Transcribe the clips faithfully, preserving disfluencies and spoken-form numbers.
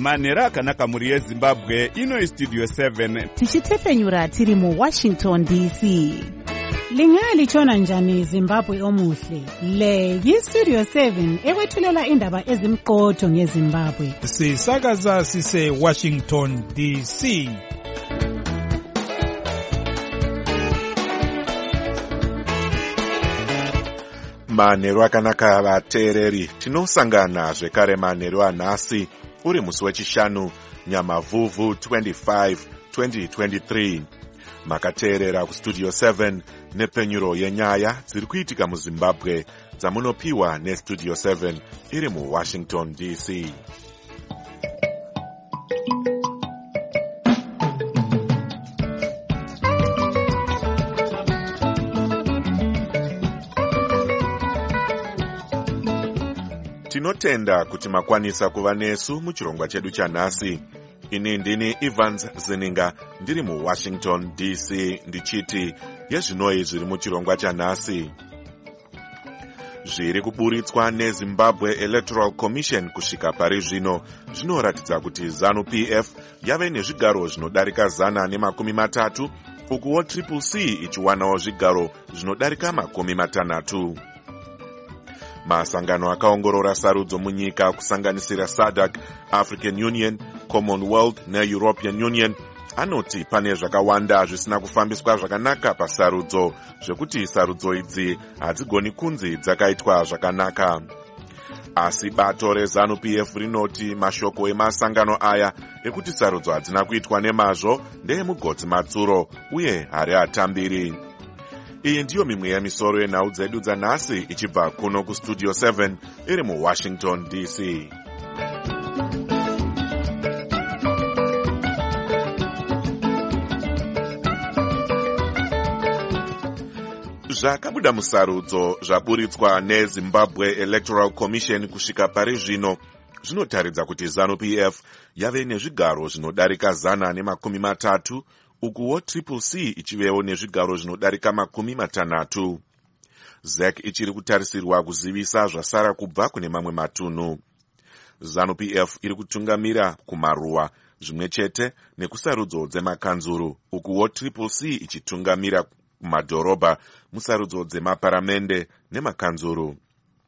manhero akanaka mhuri yezimbabwe. Ino Studio seven tichitefenyura tiri muWashington D C. Lingaya lichona njani Zimbabwe omuhle? Le yiStudio seven ekwethulela indaba ezimqotho ngeZimbabwe. Sisakaza sise Washington D C. Manhero akanaka vateereri, tinosangana zvekare manhero anhasi uri musi wechishanu Nyamavhuvhu twenty-five twenty twenty-three. Makateerera kuStudio seven nepenyuro yenyaya dziri kuitika muZimbabwe dzamunopiwa neStudio seven iri muWashington D C. Tinotenda kuti makwanisa kuva nesu muchirongwa chedu chanhasi. Ini ndini Evans Zininga ndiri muWashington D C ndichiti yezvinoi zviri muchirongwa chanhasi. Zviri kuburitswa neZimbabwe Electoral Commission kusvika pari zvino zvinoratidza kuti ZANU-P F yave nezvigaro zvinodarika zana nemakumi matatu, ukuwo Triple C ichiwanawo zvigaro zvinodarika makumi matanhatu. Masangano akaongorora sarudzo munyika kusanganisira S A D C, African Union, Commonwealth neEuropean Union anoti pane zvakawanda zvisina kufambiswa zvakanaka pasarudzo, zvekuti sarudzo idzi hadzigoni kunzi dzakaitwa zvakanaka. Asi bato reZANU-P F rinoti mashoko emasangano aya ekuti sarudzo hadzina kuitwa nemazvo ndeemugodzi matsuro uye hari atambiri. Iyi ndiyo mimwe yemisoro yenhau dzedu dzanhasi ichibva kuno kuStudio seven iri muWashington D C. Zvakabuda musarudzo zvaburitswa neZimbabwe Electoral Commission kusvika pari zvino zvinotaridza kuti ZANU-P F yave nezvigaro zvinodarika zana nemakumi matatu, ukuwo Triple C ichivewo nezvigaro zvinodarika makumi matanhatu. Z E C ichiri kutarisirwa kuzivisa zvasara kubva kune mamwe matunhu. ZANU-P F iri kutungamira kumaruwa zvimwe chete nekusarudzo dzemakanzuru, ukuwo Triple C ichitungamira kumadhorobha musarudzo dzemaparamende nemakanzuru.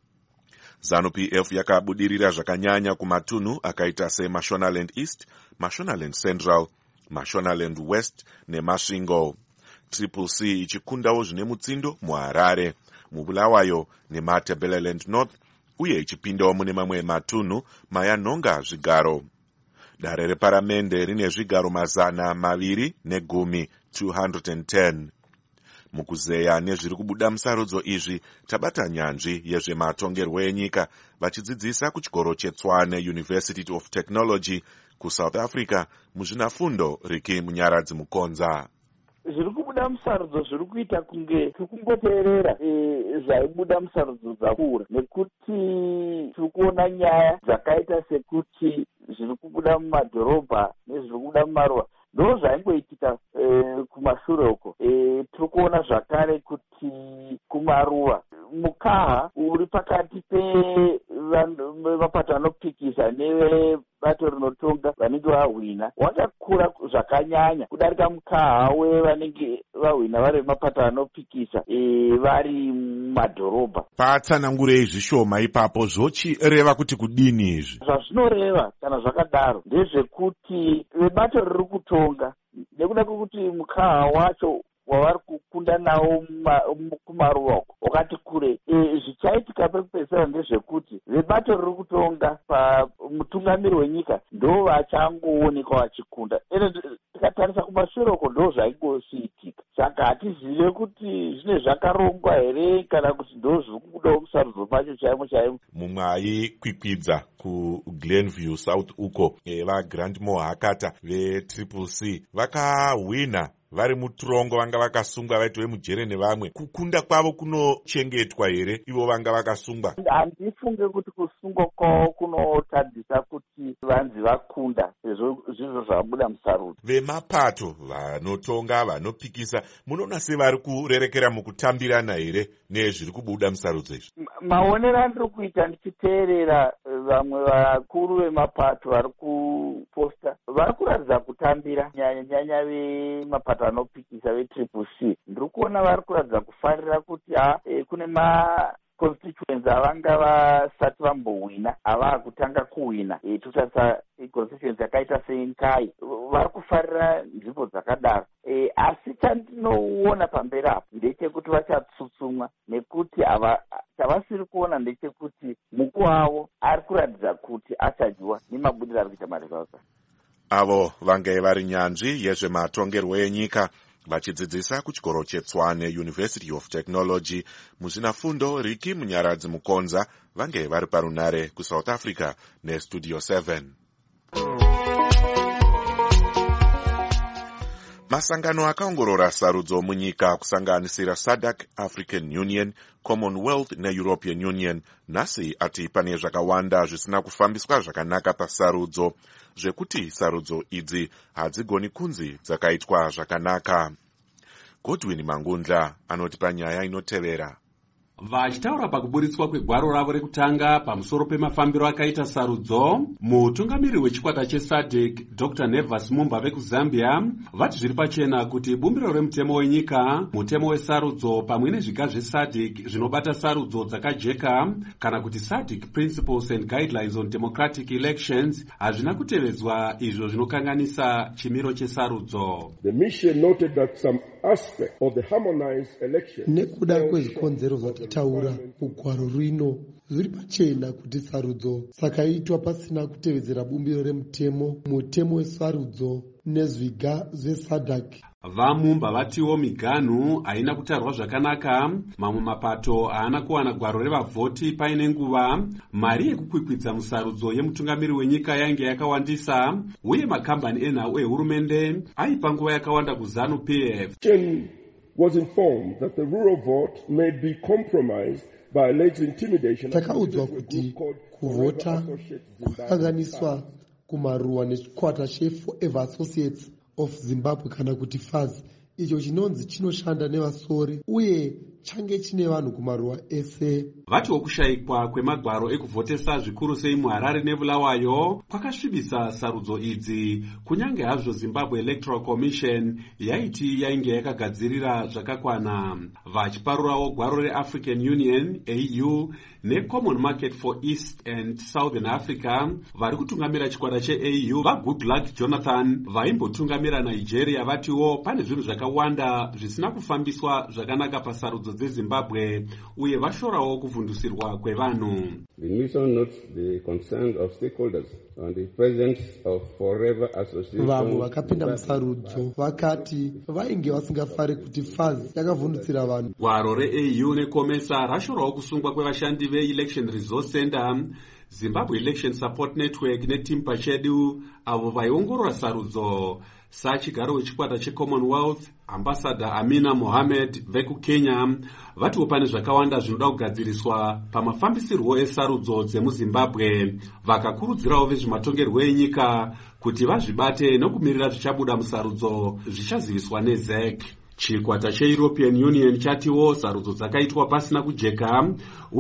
ZANU-P F yakabudirira zvakanyanya kumatunhu akaita seMashonaland East, Mashonaland Central, Mashonaland West neMasvingo. Triple C ichikundawo zvine mutsindo muHarare, muBulawayo neMatabeleland North, uye ichipindawo mune mamwe matunhu mayanhonga zvigaro. Dare reparamende rine zvigaro mazana maviri negumi two hundred ten. Mukuzeya nezviri kubuda musarudzo izvi tabata nyanzvi yezvematongerwo enyika vachidzidzisa kuchikoro cheTswane University of Technology kuSouth Africa muzvinafundo Riki Munyaradzi Mukonza. Zviri kubuda musarudzo zviri kuita kunge tikungoteerera zvaibuda musarudzo dzakura, nekuti tiri kuona nyaya dzakaita sekuti zviri kubuda mumadhorobha nezviri kubuda mumaruwa ndo zvaingoitika kumashure uko. Tiri kuona zvakare kuti kumaruwa mukaha uri pakati pemapato anopikisa nevebato rinotonga vanenge vahwina wakakura zvakanyanya kudarika mukaha wevanenge vahwina vari mapato anopikisa vari mumadhorobha. Patsanangurei zvishoma ipapo zvochireva kuti kudini izvi? Zvazvinoreva kana zvakadaro ndezvekuti vebato riri kutonga nekuda kwekuti mukaha wacho wavari kukunda nawo kumaruwa uko wakati kure, zvichaitika pekupedzisira ndezvekuti vebato riri kutonga pamutungamiri wenyika ndo vachangoonekwa vachikunda. Ene tikatarisa kumashure uko ndo zvaingosiitika. Saka hatizive kuti zvine zvakarongwa here kana kuti ndo zviri kubudawo musarudzo macho chaimo chaimo. Mumwe aikwikwidza kuGlenview South uko vaGrandmore Hakata veTriple C vakahwina vari muturongo, vanga vakasungwa vaitwe mujere nevamwe. Kukunda kwavo kunochengetwa here ivo vanga vakasungwa? Handifunge kuti kusungwa kwavo kunotadzisa kuti vanzi vakunda zvizvo zvabuda musarudzo. Vemapato vanotonga vanopikisa munoona sevari kurerekera mukutambirana here nezviri kubuda musarudzo izvi? maonero andiri kuita ndichiteerera vamwe vakuru vemapato vari kuposta vari kuratidza kutambira nyanya vemapato anopikisa vetriple c. ndiri kuona vari kuratidza kufarira kuti ha e, kune maconstituency avanga vasati vambohwina ava kutanga kuhwina e, totarisa constituency yakaita senkai vari kufarira nzvimbo dzakadaro. E, asi chandinoona pamberi apo ndechekuti vachatsutsumwa nekuti ava chavasiri kuona ndechekuti muku wavo ari kuratidza kuti achadyiwa nemabudiro ari kuita maresults. Avo vange vari nyanzvi yezvematongerwo enyika vachidzidzisa kuchikoro cheTswane University of Technology muzvinafundo. Riki Munyaradzi Mukonza vange vari parunare kuSouth Africa neStudio seven. Masangano akaongorora sarudzo munyika kusanganisira S A D C, African Union, Commonwealth neEuropean Union nhasi ati pane zvakawanda zvisina kufambiswa zvakanaka pasarudzo, zvekuti sarudzo idzi hadzigoni kunzi dzakaitwa zvakanaka. Godwin Mangundla anoti panyaya inotevera. Vachitaura pakuburitswa kwegwaro ravo rekutanga pamusoro pemafambiro akaita sarudzo, mutungamiri wechikwata cheS A D C Doctor Nevas Mumba vekuzambia vati zviri pachena kuti bumbiro remutemo wenyika, mutemo wesarudzo pamwe nezviga zveS A D C zvinobata sarudzo dzakajeka kana kuti S A D C Principles and Guidelines on Democratic Elections hazvina kutevedzwa, izvo zvinokanganisa chimiro chesarudzo. The mission noted that some aspect of the harmonized election nekuda kwezvikonzero zvatitaura mugwaro rino zviri pachena kuti sarudzo sakaitwa pasina kutevedzera bumbiro remutemo, mutemo wesarudzo nezviga zveS A D C. Vamumba vatiwo miganhu haina kutarwa zvakanaka, mamwe mapato haana kuwana gwaro revavhoti paine nguva, mari yekukwikwidza musarudzo yemutungamiri wenyika yainge yakawandisa, uye makambani enhau ehurumende aipa nguva yakawanda kuZANU P F. was informed that the rural vote may be compromised by alleged intimidation. Takaudzwa kuti kuvota kwakanganiswa kumaruwa nechikwata cheForever Associates of Zimbabwe kana kuti F A Z, icho chinonzi chinoshanda nevasori uye change chine vanhu kumaruwa ese. Vatiwo kushayikwa kwemagwaro ekuvhotesa zvikuru sei muHarare neBulawayo kwakasvibisa sarudzo idzi, kunyange hazvo Zimbabwe Electoral Commission yaiti yainge yakagadzirira zvakakwana. Vachiparurawo gwaro reAfrican Union A U neCommon Market for East and Southern Africa, vari kutungamira chikwata cheA U vaGoodluck Jonathan vaimbotungamira Nigeria vatiwo pane zvinhu zvakawanda zvisina kufambiswa zvakanaka pasarudzo dzeZimbabwe uye vashorawo kuvhundusirwa kwevanhu. The mission notes the concerns of stakeholders on the presence of Forever Association. Vamwe vakapinda musarudzo vakati vainge vasingafari kuti F A Z yakavhundutsira vanhu. Gwaro reA U neCOMESA rashorawo kusungwa kwevashandi veElection Resource Center, Zimbabwe Election Support Network neTimpa Chedu avo vaiongorora sarudzo. Sachigaro wechikwata cheCommonwealth Ambassador Amina Mohamed vekuKenya vatiwo pane zvakawanda zvinoda kugadziriswa pamafambisirwo esarudzo dzemuZimbabwe, vakakurudzirawo vezvematongerwo enyika kuti vazvibate nokumirira zvichabuda musarudzo zvichaziviswa neZ E C. Chikwata cheEuropean Union chatiwo sarudzo dzakaitwa pasina kujeka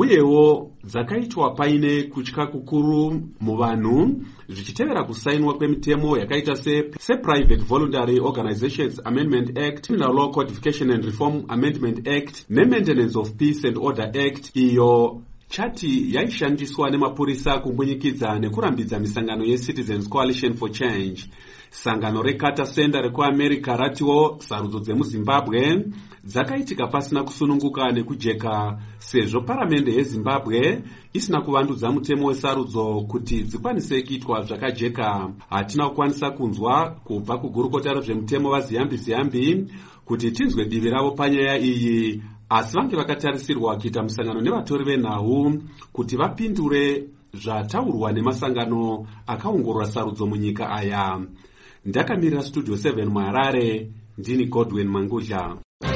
uyewo dzakaitwa paine kutya kukuru muvanhu, zvichitevera kusainwa kwemitemo yakaita se, se Private Voluntary Organizations Amendment Act, Criminal Law Codification and Reform Amendment Act neMaintenance of Peace and Order Act, iyo chati yaishandiswa nemapurisa kumbunyikidza nekurambidza misangano yeCitizens Coalition for Change. Sangano reCarter Center rekuAmerica ratiwo sarudzo dzemuZimbabwe dzakaitika pasina kusununguka nekujeka, sezvo paramende yeZimbabwe isina kuvandudza mutemo wesarudzo kuti dzikwanise kuitwa zvakajeka. Hatina kukwanisa kunzwa kubva kugurukota rezvemutemo vaZiyambi Ziyambi kuti tinzwe divi ravo panyaya iyi, asi vange vakatarisirwa kuita musangano nevatori venhau kuti vapindure zvataurwa nemasangano akaongorora sarudzo munyika aya. Ndakamirira Studio seven muHarare, ndini Godwin Mangudla.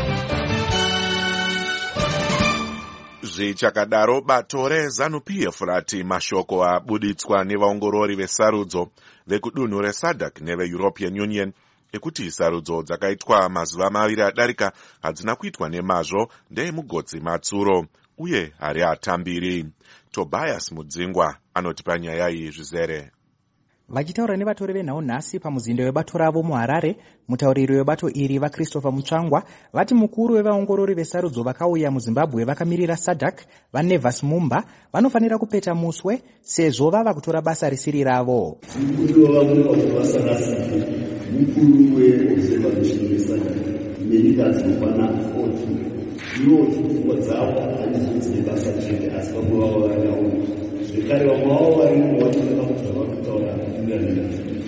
Zvichakadaro bato reZANU P F rati mashoko abuditswa nevaongorori vesarudzo vekudunhu reS A D C neveEuropean Union ekuti sarudzo dzakaitwa mazuva maviri adarika hadzina kuitwa nemazvo ndeemugodzi matsuro uye hari atambiri. Tobias Mudzingwa anoti panyaya iyi zvizere. Vachitaura nevatori venhau nhasi pamuzinda webato ravo muHarare, mutauriri webato iri vaChristopher Mutsvangwa vati mukuru wevaongorori vesarudzo vakauya muZimbabwe vakamirira SADC vaNevas Mumba vanofanira kupeta muswe sezvo vava kutora basa risiri ravo. Mukuru wavaonekwa basa rasiri mukuru weobservation weSADC nenyika dzinokwana forty ivo pfungwa dzavo hadzizodzi basa chete asi vamwe vavo vakaona zvekare vamwe vavo varimo vatoneka kuti zvava kutaura kutungamira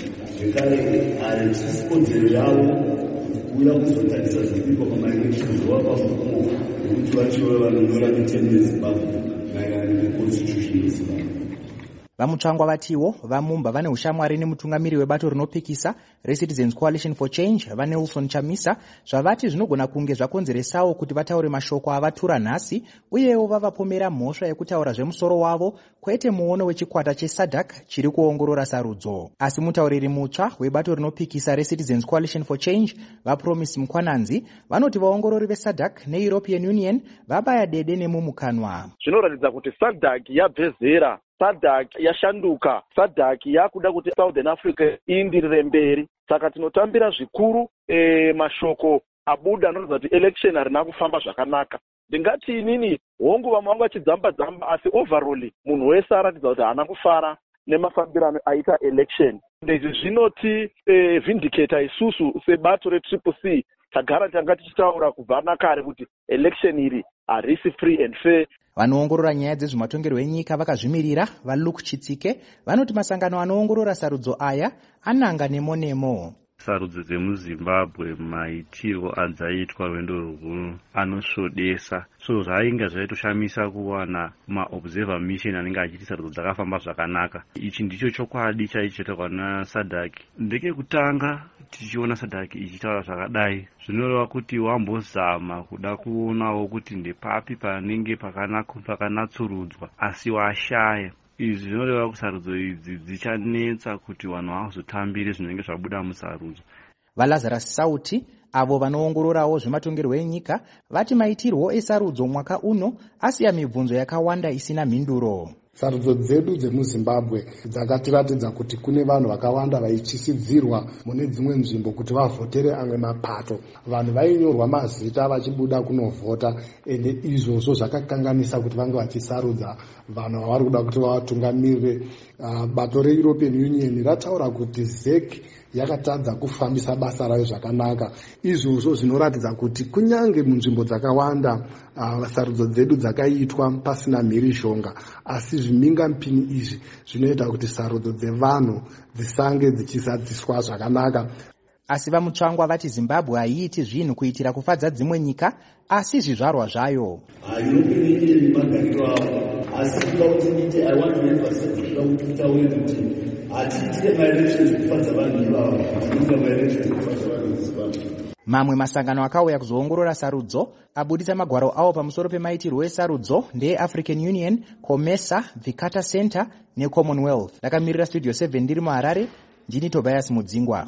zvekare haisi kodzero yavo kuuya kuzotarisa zviripo pamaelections wavapamuko nekuti vachiva vanonyora mitemo yeZimbabwe maererano neconstitution yeZimbabwe. Vamutsvangwa vatiwo vaMumba vane ushamwari nemutungamiri webato rinopikisa reCitizens Coalition for Change vaNelson Chamisa zvavati zvinogona kunge zvakonzeresawo kuti vataure mashoko avatura nhasi uyewo vavapomera mhosva yekutaura zvemusoro wavo kwete muono wechikwata cheSADC chiri kuongorora sarudzo. Asi mutauriri mutsva webato rinopikisa reCitizens Coalition for Change vaPromise Mukwananzi vanoti vaongorori veSADC neEuropean Union vabaya dede nemumukanwa. Zvinoratidza kuti SADC yabvezera, SADC yashanduka, SADC yakuda kuti Southern Africa iindirire mberi. Saka tinotambira zvikuru e, mashoko abuda anoratidza kuti election harina kufamba zvakanaka. Ndingati inini hongu vamwe vangu vachidzamba dzamba asi overall munhu wese aratidza kuti haana kufara nemafambirano aita election. Ndezvi zvinoti e, vindicata isusu sebato retriple C tagara tanga tichitaura kubva nakare kuti election iri harisi free and fair. Vanoongorora nyaya dzezvematongerwo enyika vakazvimirira vaLuke Chitsike vanoti masangano anoongorora sarudzo aya ananga nemo nemo. Sarudzo dzemuZimbabwe maitirwo adzaitwa rwendo rukuru anosvodesa, so zvainga zvaitoshamisa kuwana maobserver mission anenge achiti sarudzo dzakafamba zvakanaka. Ichi ndicho chokwadi chaichiitirwa naSADC. Ndekekutanga tichiona SADC ichitaura zvakadai zvinoreva kuti wambozama kuda kuonawo kuti ndepapi panenge pakanatsurudzwa asi washaya. Izvi zvinoreva kuti sarudzo idzi dzichanetsa kuti vanhu vazotambire zvinenge zvabuda musarudzo. VaLazarus Sauti avo vanoongororawo zvematongerwo enyika vati maitirwo esarudzo mwaka uno asiya mibvunzo yakawanda isina mhinduro. Sarudzo dzedu dzemuZimbabwe dzakatiratidza kuti kune vanhu vakawanda vaichisidzirwa mune dzimwe nzvimbo kuti vavhotere amwe mapato. Vanhu vainyorwa mazita vachibuda kunovhota, ende izvozvo zvakakanganisa kuti vange vachisarudza vanhu vavari kuda kuti vavatungamirire. Uh, bato reEuropean Union rataura kuti Z E C yakatadza kufambisa basa rayo zvakanaka. Izvozvo zvinoratidza kuti kunyange munzvimbo dzakawanda uh, sarudzo dzedu dzakaitwa pasina mhirishonga, asi zvimhingamupini izvi zvinoita kuti sarudzo dzevanhu dzisange dzichisadziswa zvakanaka. Asi vaMutsvangwa vati Zimbabwe haiiti zvinhu kuitira kufadza dzimwe nyika asi zvizvarwa zvayo. Hainopindiriri magariro avo, asi kuda kuti ndite I want to emphasize kuda kuti kutaure kuti hatiitire maelections kufadza vanhu ivavo, tinoita maelections kufadza vanhu muZimbabwe. Mamwe masangano akauya kuzoongorora sarudzo abudisa magwaro awo pamusoro pemaitirwo esarudzo ndeAfrican Union, COMESA, Vikata Center neCommonwealth. Ndakamirira Studio seven ndiri muHarare, ndini Tobias Mudzingwa.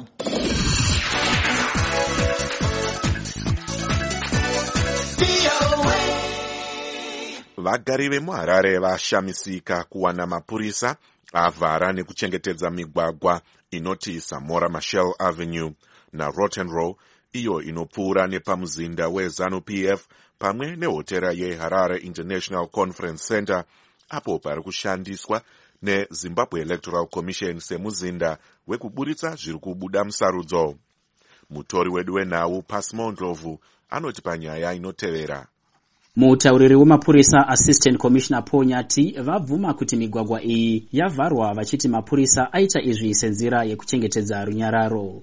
Vagari vemuHarare vashamisika kuwana mapurisa avhara nekuchengetedza migwagwa inoti Samora Machel Avenue naRotten Row, iyo inopfuura nepamuzinda weZANU-P F pamwe nehotera yeHarare International Conference Center, apo pari kushandiswa neZimbabwe Electoral Commission semuzinda wekuburitsa zviri kubuda musarudzo. Mutori wedu wenhau Pasmo Ndlovu anoti panyaya inotevera. Mutauriri wemapurisa Assistant Commissioner Ponyati vabvuma kuti migwagwa iyi yavharwa vachiti mapurisa aita izvi senzira yekuchengetedza runyararo.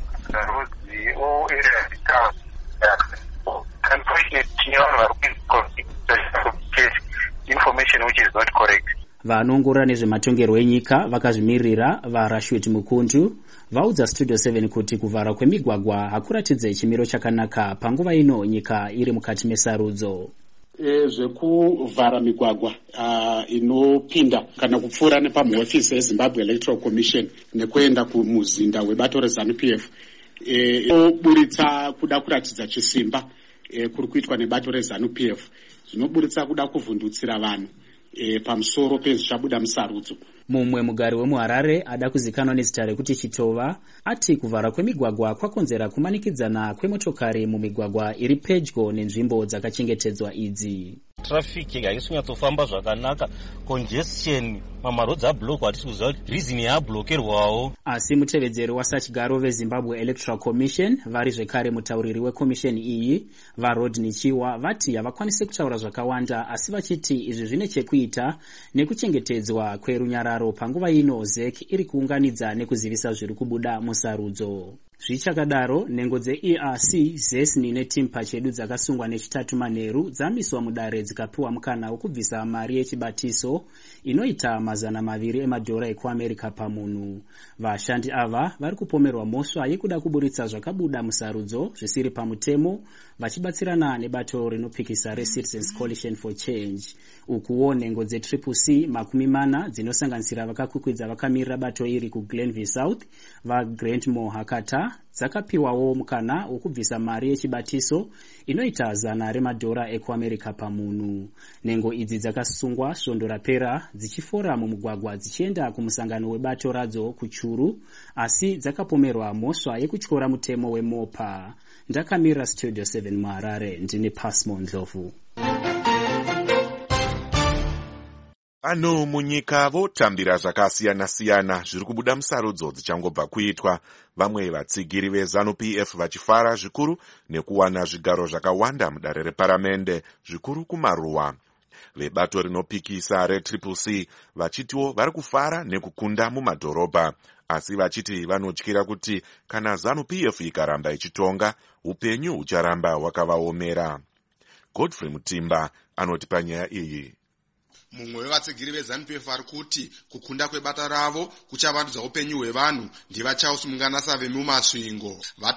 Information which is not correct. Vanoongorora nezvematongerwo enyika vakazvimirira vaRashid Mukundu vaudza Studio seven kuti kuvhara kwemigwagwa hakuratidze chimiro chakanaka panguva ino nyika iri mukati mesarudzo. E, zvekuvhara migwagwa uh, inopinda kana kupfuura nepamuhofisi yeZimbabwe Electoral Commission nekuenda kumuzinda webato reZANU-P F inoburitsa e, kuda kuratidza chisimba e, kuri kuitwa nebato reZANU-P F. zvinoburitsa kuda kuvhundutsira vanhu e, pamusoro pezvichabuda musarudzo. Mumwe mugari wemuHarare ada kuzikanwa nezita rekuti Chitova ati kuvhara kwemigwagwa kwakonzera kumanikidzana kwemotokari mumigwagwa iri pedyo nenzvimbo dzakachengetedzwa idzi. Traffic haisi kunyatsofamba zvakanaka, congestion, mamarodzi ablokwa, hatisi kuziva kuti reason yaablokerwawo. Asi mutevedzeri wasachigaro veZimbabwe Electoral Commission vari zvekare mutauriri wekomisheni iyi vaRodney Chiwa vati havakwanisi kutaura zvakawanda, asi vachiti izvi zvine chekuita nekuchengetedzwa kwerunyararo panguva ino Z E C iri kuunganidza nekuzivisa zviri kubuda musarudzo. Zvichakadaro, nhengo dze-E R C, ZESNI neTimpa chedu dzakasungwa nechitatu manheru dzamiswa mudare dzikapiwa mukana wokubvisa mari yechibatiso inoita mazana maviri emadhora ekuAmerica pamunhu. Vashandi ava vari kupomerwa mhosva yekuda kuburitsa zvakabuda musarudzo zvisiri pamutemo vachibatsirana nebato rinopikisa reCitizens Coalition for Change. Ukuwo nhengo dze-Triple C makumi mana dzinosanganisira vakakwikwidzwa vakamirira bato iri kuGlenville South vaGrantmore Hakata dzakapiwawo mukana wokubvisa mari yechibatiso inoita zana remadhora ekuAmerica pamunhu. Nhengo idzi dzakasungwa svondo rapera dzichifora mumugwagwa dzichienda kumusangano webato radzo kuChuru, asi dzakapomerwa mhosva yekutyora mutemo weMopa. Ndakamirira Studio seven muHarare, ndine Pasmo Ndlovu. Ano munyika votambira zvakasiyana-siyana zviri kubuda musarudzo dzichangobva kuitwa, vamwe vatsigiri veZANU-P F vachifara zvikuru nekuwana zvigaro zvakawanda mudare reparamende zvikuru kumaruwa. Vebato rinopikisa reTriple C vachitiwo vari kufara nekukunda mumadhorobha, asi vachiti vanotyira kuti kana ZANU-P F ikaramba ichitonga upenyu hucharamba hwakavaomera. Godfrey Mutimba anoti panyaya iyi. Mumwe wevatsigiri veZANU-P F ari kuti kukunda kwebata ravo kuchavandudza upenyu hwevanhu ndivachausumungana vemumasvingo.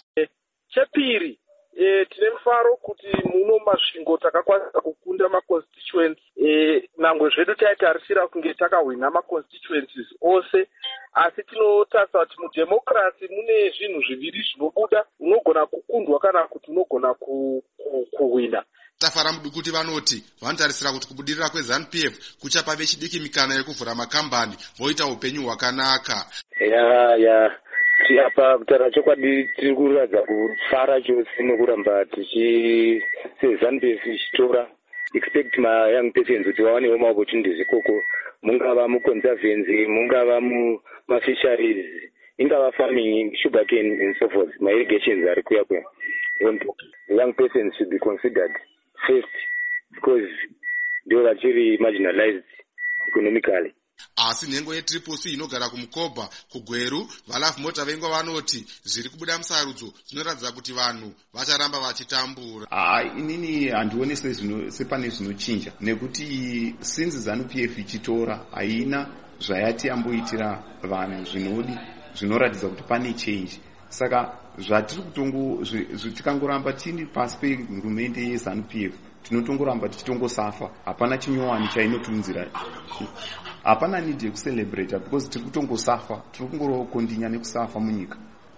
Chepiri, e, tine mufaro kuti muno masvingo takakwanisa kukunda maconstituencies, e, nangwe zvedu taitarisira kunge takahwina maconstituencies ose, asi tinotarisa kuti mudemokrasi mune zvinhu zviviri zvinobuda, unogona kukundwa kana kuti unogona kuhwina. Tafara Mudukuti vanoti vanotarisira kuti kubudirira kweZANU-P F kuchapa vechidiki mikana yekuvhura makambani voita upenyu hwakanaka. Ya ya tiapa kutaura chokwadi tiri kuratidza kufara chose nokuramba tichi seZANU-P F ichitora expect ma young persons kuti vawanewo maopportunities ikoko, mungava muconservancy, mungava mumafisheries, ingava farming, sugarcane and so forth, my irrigations ari kuya kuya. And the young persons should be considered first because they were actually marginalized economically. Asi nhengo yeTriple C inogara kumukobha kugweru valafu mota vengo vanoti zviri kubuda musarudzo zvinoratidza kuti vanhu vacharamba vachitambura. Ah, inini handioni sepane zvinochinja nekuti since ZANU-P F ichitora haina zvayati yamboitira vanhu zvinodi zvinoratidza kuti pane change. Saka zvatiri kutongo tikangoramba tini pasi pehurumende yeZANU-P F tinotongoramba tichitongosafa, hapana chinyowani chainotunzira, hapana need yekucelebrate because tiri kutongosafa, tiri kungorokondinya nekusafa munyika.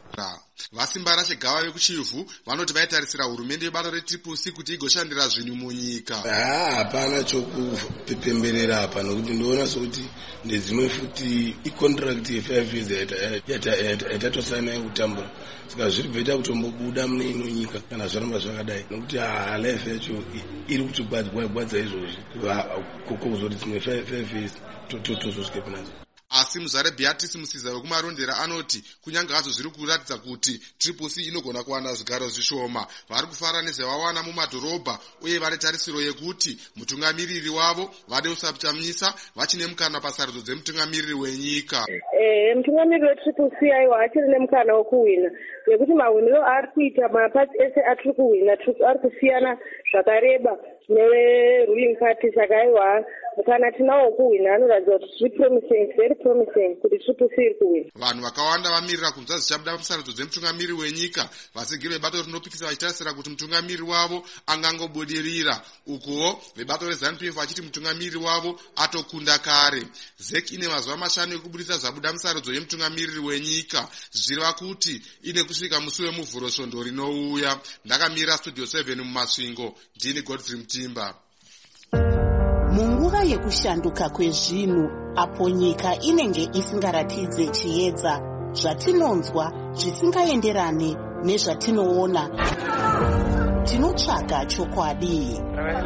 Vasimba Rachigava vekuchivhu vanoti vaitarisira hurumende yebato reTriple C kuti igoshandira zvinhu munyika. Hapana chokupemberera apa nokuti ndinoona sokuti ndedzimwe futi icontract ye-five years yatatosaina yekutambura, saka zviri bveta kutombobuda mune ino nyika kana zvaramba zvakadai, nokuti life yacho iri kutigwadza izvozvi koko kuzoti dzimwe five years totozosvike kunazo. Asi Muzare Beatrice Musiza wekumarondera anoti kunyange hazvo zviri kuratidza kuti Triple C inogona kuwana zvigaro zvishoma, vari kufara nezvawawana mumadhorobha uye vane tarisiro yekuti mutungamiriri wavo vade usapchamisa vachine mukana pasarudzo dzemutungamiriri wenyika. Eh, mutungamiriri weTriple C aiwa achiri nemukana wokuhwina nekuti mahwiniro ari kuita mapati ese atiri kuhwina ari kusiyana zvakareba neruling party, saka aiwa mukana tinawo wokuhwina anoratidza kuti zviri promising, very promising kuti Triple C iri kuhwina. Vanhu vakawanda vamirira kunzwa zvichabuda musarudzo dzemutungamiriri wenyika, vasigiri vebato rinopikisa vachitarisira kuti mutungamiriri wavo angangobudirira, ukuwo vebato reZANU-P F vachiti mutungamiriri wavo atokunda kare. Z E C ine mazuva mashanu ekubudisa zvabuda musarudzo yemutungamiriri wenyika, zvichireva kuti ine kusvika musi wemuvhuro svondo rinouya. Ndakamirira Studio seven mumasvingo, ndini Godfrey Mutimba. Munguva yekushanduka kwezvinhu, apo nyika inenge isingaratidze chiedza, zvatinonzwa zvisingaenderane nezvatinoona, tinotsvaga chokwadi.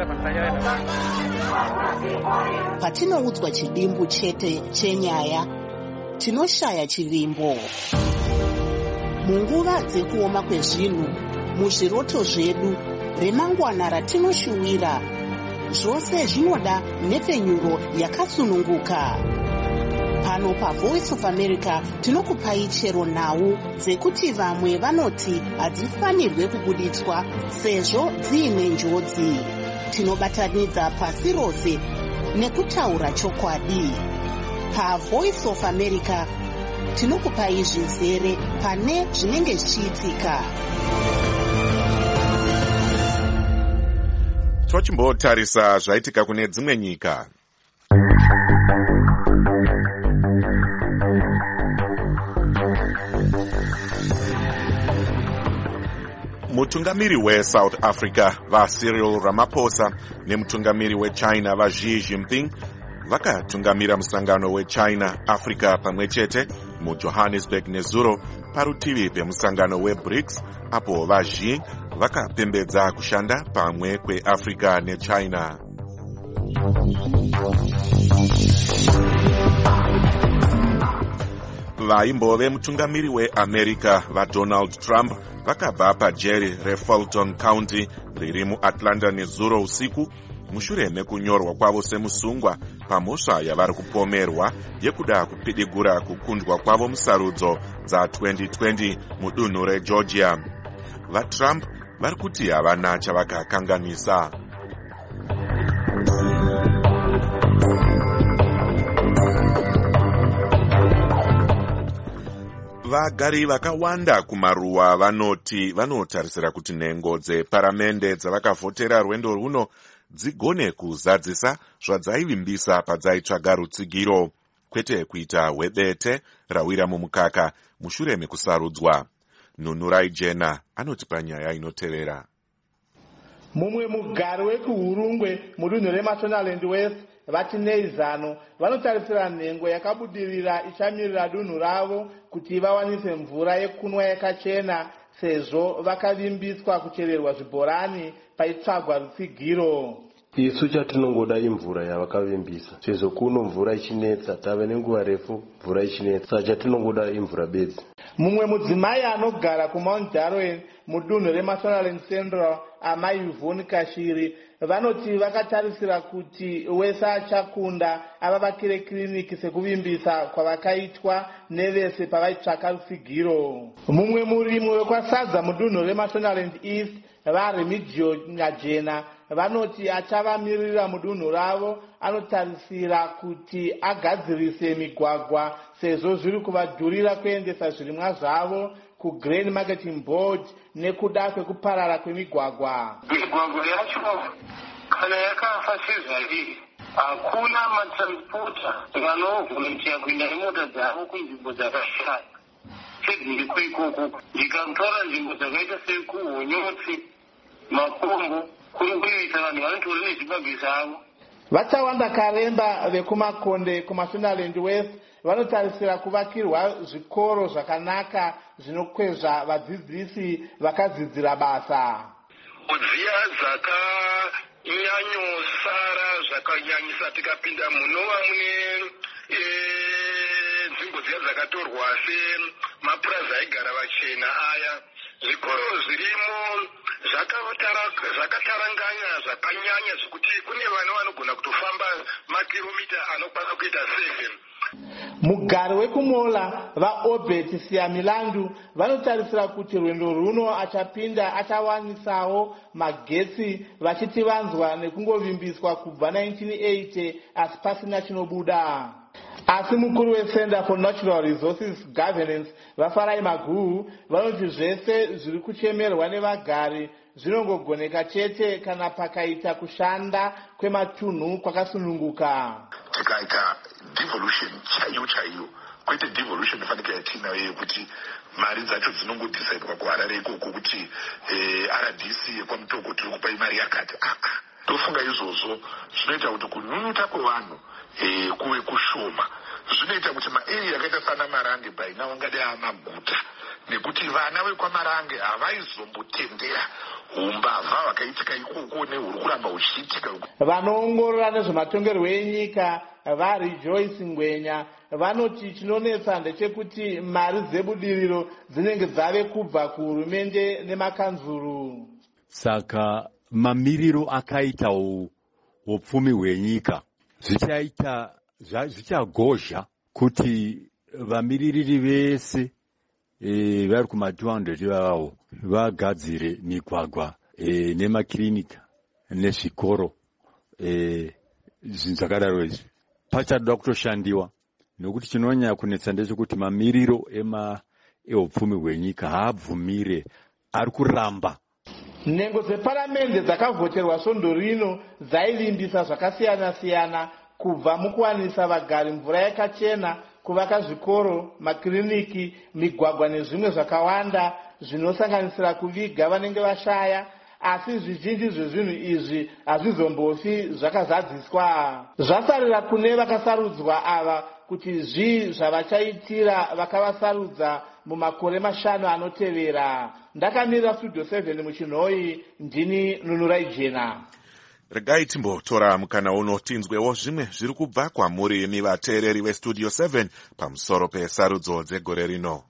Patinoudzwa chidimbu chete chenyaya, tinoshaya chivimbo. Munguva dzekuoma kwezvinhu, muzviroto zvedu, remangwana ratinoshuwira, zvose zvinoda nhepfenyuro yakasununguka. Pano paVoice of America tinokupai chero nhau dzekuti vamwe vanoti hadzifanirwe kubuditswa sezvo dziine njodzi. Tinobatanidza pasi rose nekutaura chokwadi. PaVoice of America tinokupai zvizere pane zvinenge zvichiitika. Tochimbotarisa zvaitika kune dzimwe nyika. Mutungamiri weSouth Africa vaCyril Ramaphosa nemutungamiri weChina vaXi Jinping vakatungamira musangano weChina Africa pamwe chete muJohannesburg nezuro parutivi pemusangano weBRICS, apo vaXi vakapembedza kushanda pamwe kweAfrica neChina. Vaimbove mutungamiri weAmerica vaDonald Trump vakabva pajeri reFulton County riri muAtlanta nezuro usiku mushure mekunyorwa kwavo semusungwa pamhosva yavari kupomerwa yekuda kupidigura kukundwa kwavo musarudzo dza twenty twenty mudunhu reGeorgia. VaTrump vari kuti havana chavakakanganisa. Vagari vakawanda kumaruwa vanoti vanotarisira kuti nhengo dzeparamende dzavakavhotera rwendo runo dzigone kuzadzisa zvadzaivimbisa padzaitsvaga rutsigiro, kwete kuita hwebete rawira mumukaka mushure mekusarudzwa. Nunurai Jena anotipa nyaya inotevera. Mumwe mugari wekuhurungwe mudunhu reMashonaland West vati Neizano vanotarisira nhengo yakabudirira ichamirira dunhu ravo kuti vawanise mvura yekunwa yakachena sezvo vakavimbiswa kuchererwa zvibhorani paitsvagwa rutsigiro. Isu chatinongoda imvura yavakavimbisa sezvo kuno mvura ichinetsa, tave nenguva refu mvura ichinetsa, saka chatinongoda imvura bedzi. Mumwe mudzimai anogara kuMount Darwin mudunhu reMashonaland Central, amai Yvonne Kashiri, vanoti vakatarisira kuti wese achakunda avavakire kiriniki sekuvimbisa kwavakaitwa nevese pavaitsvaka rutsigiro. Mumwe murimi wekwasadza mudunhu reMashonaland East vaRemigio Nyajena vanoti achavamirira mudunhu ravo anotarisira kuti agadzirise migwagwa sezvo zviri kuvadhurira kuendesa zvirimwa zvavo kuGrain Marketing Board nekuda kwekuparara kwemigwagwa. Migwagwa yacho kana yakafa sezvairi, hakuna matranspota vanovhunitiya kuenda nemota dzavo kunzvimbo dzakashaya sedziri kwaikoko. Ndikatora nzvimbo dzakaita sekuhonyotsi, Makombo, kuri kunoita vanhu vanotori nezvibage zvavo. Vachawanda Karemba vekumakonde kuMashonaland West vanotarisira kuvakirwa zvikoro zvakanaka zvinokwezva vadzidzisi vakadzidzira basa. Udziya dzakanyanyosara zvakanyanyisa tikapinda munova mune nzvimbo dziya dzakatorwa semapurazi aigara vachena aya, zvikoro zvirimo zvakataranganya zvakanyanya zvekuti kune vana vanogona kutofamba makiromita anokwana kuita seven. Mugari wekuMola vaObert Siyamilandu vanotarisira kuti rwendo runo achapinda achawanisawo magetsi, vachiti vanzwa nekungovimbiswa kubva nineteen eighty asi pasina chinobuda. Asi mukuru weCenter for Natural Resources Governance vaFarai Maguhu vanoti zvese zviri kuchemerwa nevagari zvinongogoneka chete kana pakaita kushanda kwematunhu kwakasununguka. Tikaita devolution chaiyo chaiyo, kwete devolution ifanika yatina yekuti mari dzacho dzinongodhisaidwa kuHarare ikoko kuti R D C yekwamutoko tiri kupa imari yakati. tofunga izvozvo zvinoita kuti kunyunyuta kwevanhu e, kuve kushoma. Zvinoita kuti maarea akaita sana Marange by now angadai amaguta, nekuti vana vekwamarange havaizombotendera umbavha hwakaitika ikoko nehuri kuramba huchiitika. Vanoongorora nezvematongerwo enyika vaRejoice Ngwenya vanoti chinonetsa ndechekuti mari dzebudiriro dzinenge dzave kubva kuhurumende nemakanzuru. Saka mamiriro akaitawo upfumi hwenyika zvichaita zvichagozha kuti vamiririri vese e, vari kuma two hundred vavo vagadzire migwagwa e, nemakirinika nezvikoro e, zvinhu zvakadaro izvi pachada kutoshandiwa, nokuti chinonyanya kunetsa ndechekuti mamiriro ema eupfumi hwenyika haabvumire, ari kuramba. Nhengo dzeparamende dzakavhoterwa svondo rino dzailimbisa zvakasiyana-siyana, kubva mukuwanisa vagari mvura yakachena, kuvaka zvikoro, makiriniki, migwagwa nezvimwe zvakawanda zvinosanganisira kuviga vanenge vashaya, asi zvizhinji zvezvinhu izvi hazvizombofi zvakazadziswa. Zvasarira kune vakasarudzwa ava kuti zvii zvavachaitira vakavasarudza mumakore mashanu anotevera. Ndakamira Studio seven muchinhoi, ndini Nunurai Jena. Regai timbotora mukana uno tinzwewo zvimwe zviri kubva kwamuri imi vateereri veStudio seven pamusoro pesarudzo dzegore rino.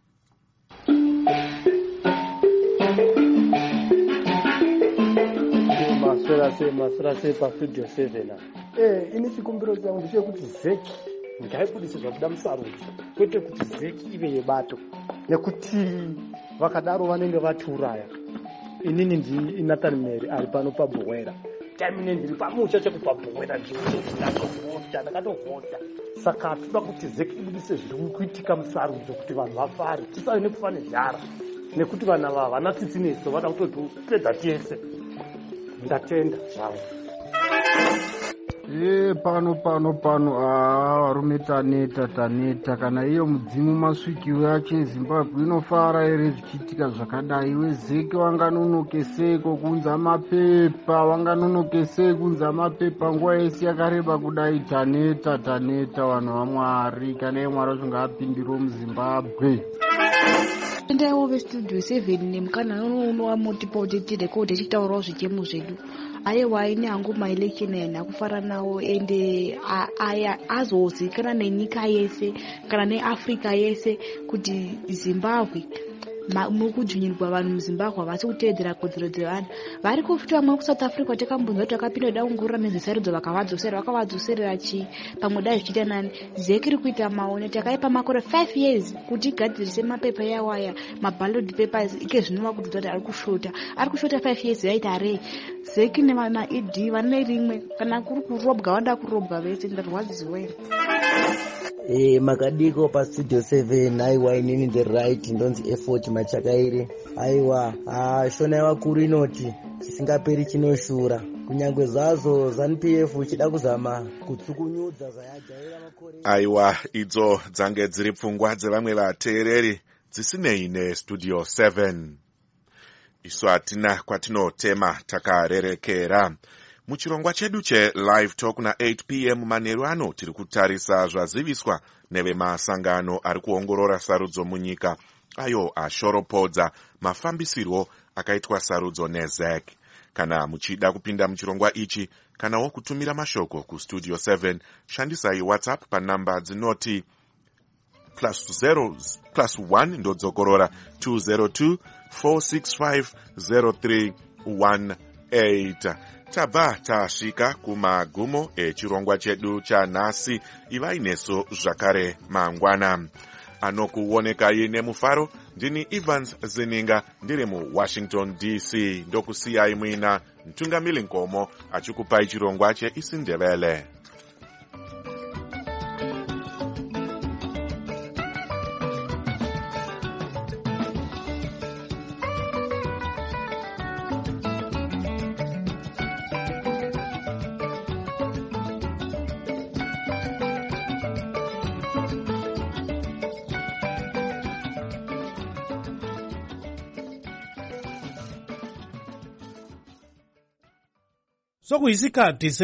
Maswera sei maswera sei paStudio seven. Eh, ini chikumbiro changu ndechekuti zeki ngaibudise zvakuda musarudzo, kwete kuti zeki ive yebato, nekuti vakadaro vanenge vatiuraya. Inini ndi Nathan Mary ari pano paBhowera. Time ndiri pamusha chekupabhowera ndinotovhota ndakatovhota. Saka toda kuti zeki ibudise zviri kuitika musarudzo kuti vanhu vafare, tisave nekufa nezhara, nekuti vana ava vana tsitsineso vada kutopedza tese. Ndatenda zvangu. E pano pano pano ah varume taneta taneta, kana iyo mudzimu masvikiro yacho eZimbabwe inofara ere zvichiitika zvakadai? Wezeki wanganonokeseko kunza mapepa, wanganonokesei kunza mapepa nguva yese yakareba kudai? Taneta taneta vanhu vaMwari, kana iye Mwari zvingapindiro muZimbabwe. Ndawo veStudio seven nemukana uno wamotipoti tirekode tichitaurawo zvichemo zvedu. Aiwa ine hangu maelection ena kufara nawo ende aya azozikanwa nenyika yese kana neAfrica yese kuti Zimbabwe mukudzvinyirwa vanhu muZimbabwe vasi kuteedzera kodzero dzevanhu. Vari kufuta vamwe kuSouth Africa takambonzwa kuti vakapinda daungurira nezisarudzo vakavadzosera vakavadzoserera chi pamwe dai zvichiita nani. Zeki riri kuita maone takaipa makore five years kuti igadzirise mapepa yawaya maballot papers ike zvinova kuti kuti ari kushota ari kushota five years yaita rei. Zeki nemaE D vane rimwe kana kuri kurobwa vanda kurobwa vese ndarwadziwe. Eh makadiko paStudio seven. Aiwa inini the right ndonzi effort machakaire. Aiwa ah shona vakuru inoti chisingaperi chinoshura, kunyangwe zvazo ZANU-P F chida kuzama kutsukunyudza zvayajaira makore. Aiwa idzo dzange dziri pfungwa dzevamwe vateereri dzisinei neStudio seven. Isu hatina kwatinotema takarerekera. Muchirongwa chedu cheLive Talk na eight p m manheru ano tiri kutarisa zvaziviswa nevemasangano ari kuongorora sarudzo munyika, ayo ashoropodza mafambisirwo akaitwa sarudzo neZEC. Kana muchida kupinda muchirongwa ichi, kanawo kutumira mashoko kuStudio seven, shandisai WhatsApp panamba dzinoti plus zero plus one ndodzokorora two zero two four six five zero three one eight. Tabva tasvika kumagumo echirongwa chedu chanhasi. Ivai neso zvakare mangwana. Anokuonekai nemufaro ndini Evans Zininga ndiri muWashington D C. Ndokusiyai muina Mtungamili Nkomo achikupai chirongwa cheIsiNdebele. sokuyisikhathi